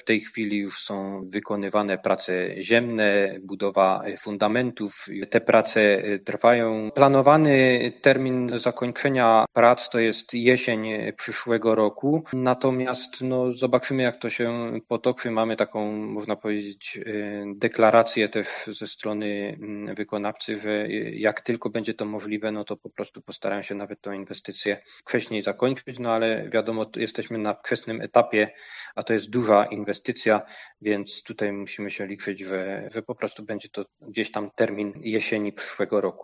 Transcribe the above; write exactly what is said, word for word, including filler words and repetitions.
W tej chwili już są wykonywane prace ziemne, budowa fundamentów. Te prace trwają. Planowany termin zakończenia prac to jest jesień przyszłego roku. Natomiast no, zobaczymy, jak to się potoczy. Mamy taką, można powiedzieć, deklarację też ze strony wykonawcy, że jak tylko będzie to możliwe, no to po prostu postarają się nawet tę inwestycję wcześniej zakończyć, no ale wiadomo, jesteśmy na wczesnym etapie, a to jest duża inwestycja, więc tutaj musimy się liczyć, że, że po prostu będzie to gdzieś tam termin jesieni przyszłego roku.